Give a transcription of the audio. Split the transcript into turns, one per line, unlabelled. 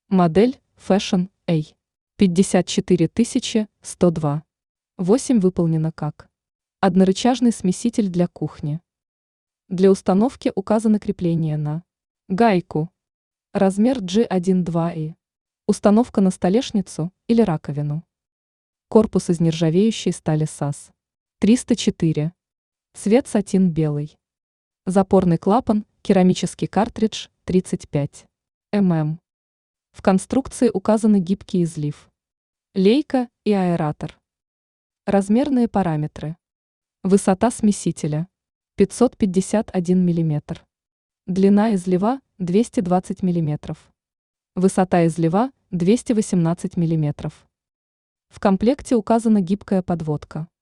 Модель Fashion A. 54102. 8 выполнена как однорычажный смеситель для кухни. Для установки указаны крепления на гайку. Размер G1-2i. Установка на столешницу или раковину. Корпус из нержавеющей стали САС. 304. Цвет сатин белый. Запорный клапан, керамический картридж 35 мм. В конструкции указаны гибкий излив, лейка и аэратор. Размерные параметры. Высота смесителя 551 мм. Длина излива 220 мм. Высота излива 218 мм. В комплекте указана гибкая подводка.